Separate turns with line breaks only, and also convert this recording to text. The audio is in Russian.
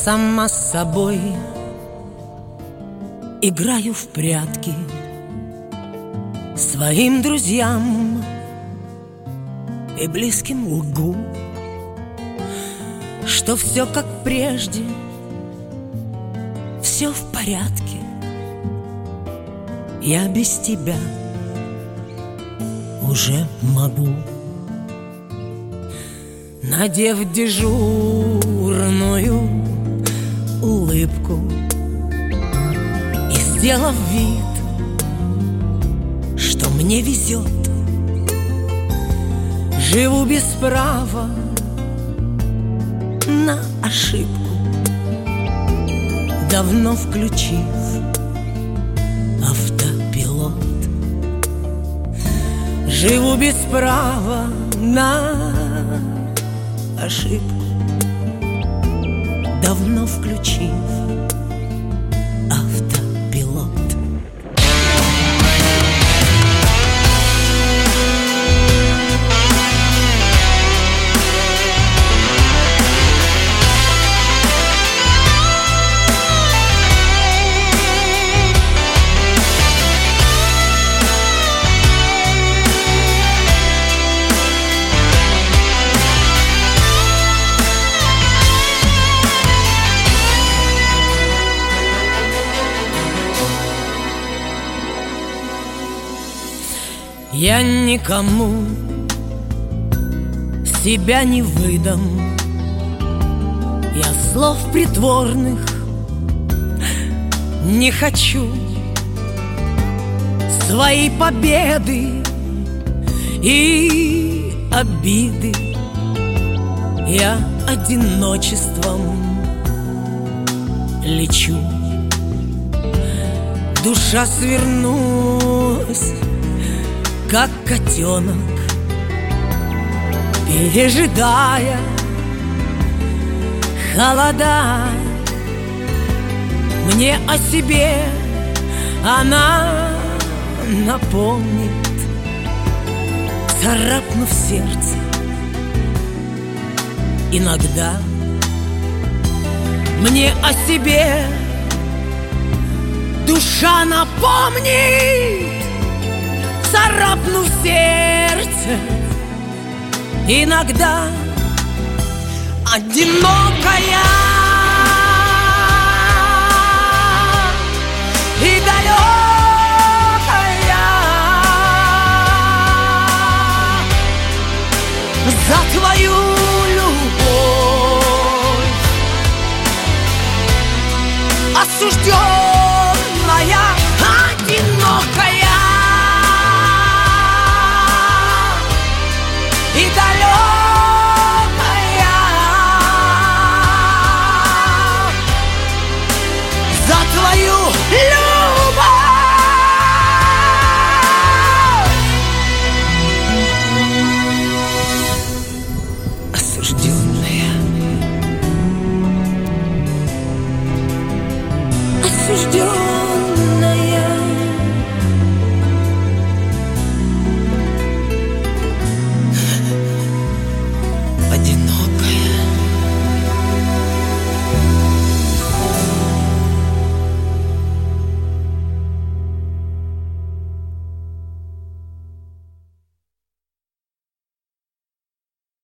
сама с собой играю в прятки, своим друзьям и близким лгу, что все как прежде, все в порядке. Я без тебя уже могу. Надев дежурную улыбку и сделав вид, что мне везет, живу без права на ошибку, давно включив автопилот. Живу без права на ошибку, давно включив автопилот. Я никому себя не выдам, я слов притворных не хочу. Свои победы и обиды я одиночеством лечу. Душа свернулась, как котенок, пережидая холода. Мне о себе она напомнит, царапнув сердце иногда. Мне о себе душа напомнит, царапнув сердце иногда. Одинокая